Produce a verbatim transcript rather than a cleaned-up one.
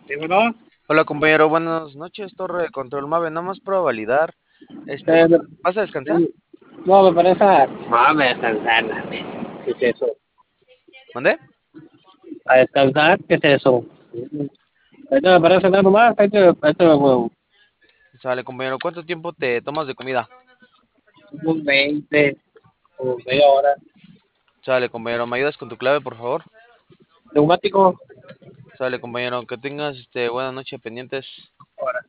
Dímelo. Hola compañero, buenas noches, Torre de Control Mave, nada más para validar, este, Eh, ¿vas, vas a descansar? me- no, me parece. No, me descansar, la neta. ¿Qué es eso? ¿Mandé? A descansar, ¿qué es eso? Ahorita me parece nada nomás. Ahí te, ahí te huevo. Sale compañero, ¿cuánto tiempo te tomas de comida? Unos veinte o media hora. Sale compañero, ¿me ayudas con tu clave por favor? Neumático. Sale compañero, que tengas este, buena noche pendientes.